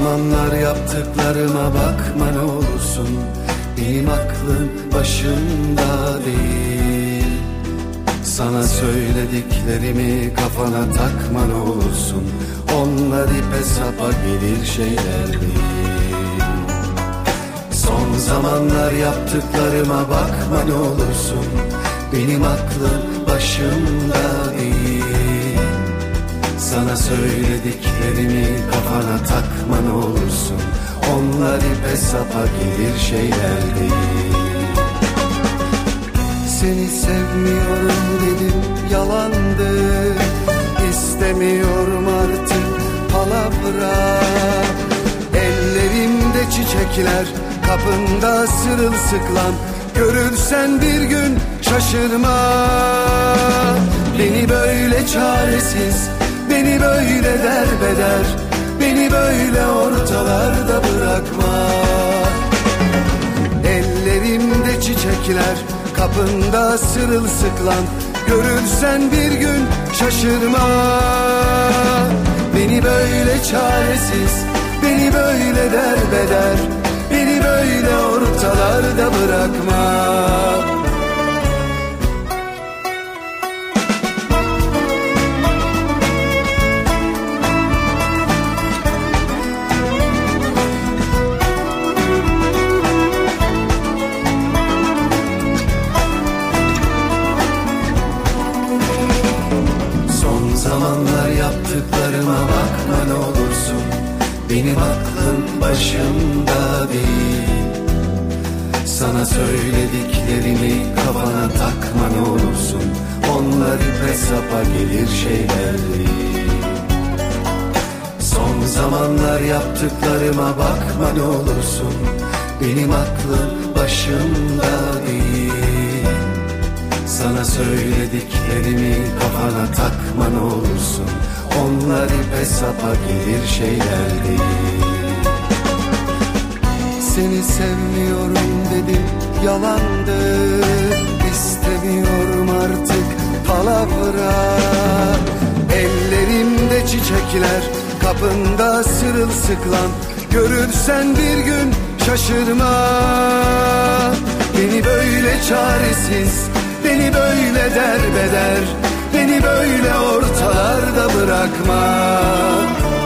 zamanlar yaptıklarıma bakma ne olursun. Benim aklım başımda değil. Sana söylediklerimi kafana takma ne olursun. Onlar ipe sapa gelir şeyler değil. Son zamanlar yaptıklarıma bakma ne olursun. Benim aklım başımda değil. Sana söylediklerimi kafana takma ne olursun. Onlar ipe sapa gelir şeyler değil. Seni sevmiyorum dedim, yalandı. İstemiyorum artık palavra. Ellerimde çiçekler, kapında sırılsıklam. Görürsen bir gün şaşırma. Beni böyle çaresiz, beni böyle derbeder, beni böyle ortalarda bırakma. Ellerimde çiçekler, kapında sırılsıklam. Görürsen bir gün şaşırma. Beni böyle çaresiz, beni böyle derbeder, beni böyle ortalarda bırakma. Zamanlar yaptıklarıma bakma ne olursun. Benim aklım başımda değil. Sana söylediklerimi kafana takma ne olursun. Onlar ipe sapa gelir şeyler değil. Son zamanlar yaptıklarıma bakma ne olursun. Benim aklım başımda değil. Sana söylediklerimi kafana takma ne olursun. Onlar ipe sapa gelir şeyler değil. Seni sevmiyorum dedim, yalandı. İstemiyorum artık palavra. Ellerimde çiçekler, kapında sırılsıklam. Görürsen bir gün şaşırma. Beni böyle çaresiz, beni böyle derbeder, beni böyle ortalarda bırakma.